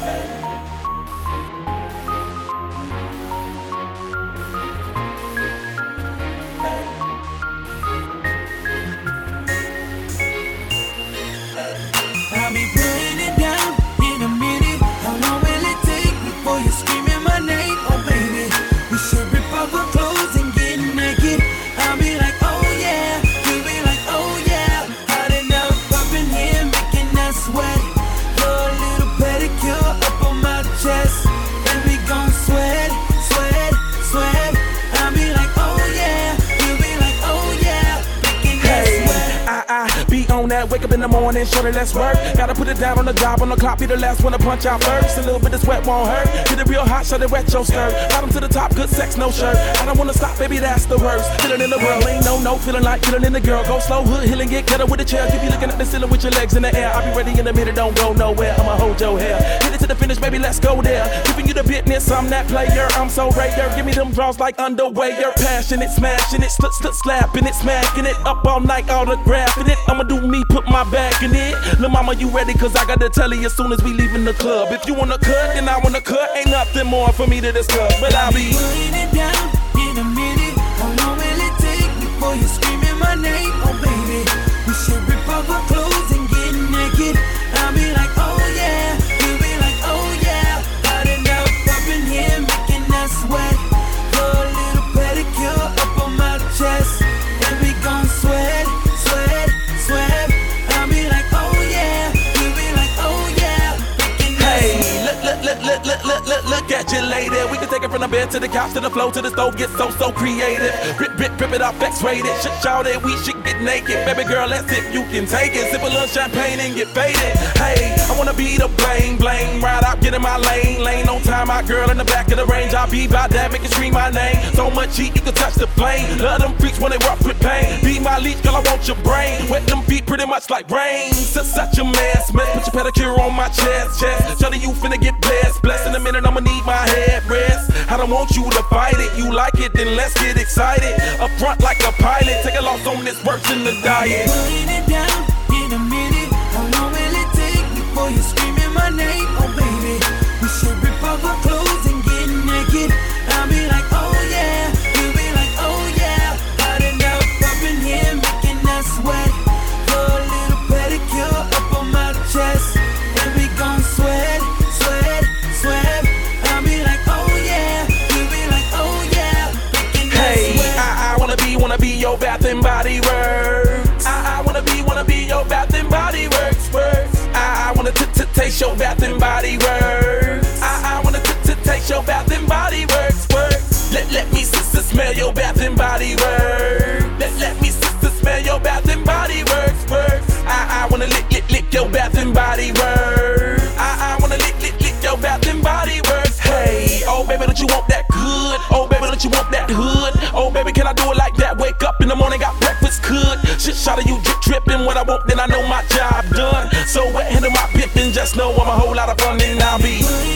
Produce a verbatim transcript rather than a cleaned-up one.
I'll be putting it down in a minute. How long will it take before you're screaming my name? Oh baby, we should rip off our clothes and get naked. I'll be like, oh yeah, you'll be like, oh yeah. Hot enough up in here making us sweat. Your little pedicure up on my chest, and we gon' sweat, sweat, sweat. I'll be like, oh yeah, you'll be like, oh yeah, making us sweat. I, I be on that, wake up in the morning, shorty, let's work. Gotta put it down on the job, on the clock, be the last one to punch out first. A little bit of sweat won't hurt. Get it real hot, shut it wet your skirt. Bottom to the top, good sex, no shirt. I don't wanna stop, baby, that's the worst. Feeling in the world, ain't no no, feeling like feeling in the girl. Go slow, hood, hill and get ghetto with the chair. You be looking at the ceiling with your legs in the air. I'll be ready in a minute, don't go nowhere. I'ma hold your hair. Hit it to the finish, baby, let's go there. Giving you the business, I'm that player. I'm so rare. Give me them draws like underwear. You're passionate, smashing it, slut, slut, slapping it, smacking it up all night, autographing it. I'ma do me, put my back in it. Lil' mama, you ready? Cause I gotta tell you as soon as we leaving the club. If you wanna cut, then I wanna cut. Ain't nothing more for me to discuss. But I'll be putting it down in a minute. How long will it take before you're screaming my name? Oh baby, we should rip off our clothes and get naked. I'll be like, oh yeah, you'll be like, oh yeah. Hot enough up in here making us sweat. Your little pedicure up on my chest, and we gon' sweat, sweat, sweat. I'll be like, oh yeah, you'll be like, oh yeah, making us hey, sweat. look, look, look, look, look, look, look at you, lady. We can take it from the bed to the couch to the floor to the stove. Get so, so creative. Rip, rip, rip it off, X-rated. Shit, y'all that we should get naked. Baby girl, let's see if you can take it. Sip a little champagne and get faded. Hey, I wanna be the bling, bling. Ride out, get in my lane, lane. No time, my girl in the back of the range. I'll be by that, make it scream my name. So much heat, you can touch the flame. Love them freaks when they rough with pain. Be my leash, girl, I want your brain. Wet them feet pretty much like rain. So such a mess, mess. Put your pedicure on my chest, chest. Tell you finna get blessed. Blessed in a minute, I'ma need my head rest. I don't want you to fight it. You like it, then let's get excited. Up front like a pilot. Take a loss on this, works in the diet. Putting it down in a minute. How long will it take before you're screaming my name? Oh baby, we should rip off our clothes and get naked. I'll be like, oh yeah, you'll be like, oh yeah. Hot enough up in here making us sweat. Your little pedicure up on my chest, and we gon' sweat, sweat, sweat. I'll be like, oh yeah, you'll be like, oh yeah, making us Hey, sweat. I, I wanna be, wanna be your Bath and Body Works. I, I wanna be, wanna be your Bath and Body Works, works. I, I wanna t t taste your Bath and Body Works. I, I wanna t t taste your Bath and Body Works, works. Let let me s s smell your Bath and Body Works. Let let me s s smell your Bath and Body Works, works. I, I wanna lick lick lick your Bath and Body Works. I, I wanna lick lick lick your Bath and Body Works. Hey, oh baby, don't you want that good? Oh baby, don't you want that hood? Oh baby, can I do it like that? Wake up in the morning, got breakfast cooked. Shit, shot of you drip tripping. What I want, then I know my job done. So wet, handle my pippin'. Just know I'm a whole lot of fun, and I'll be.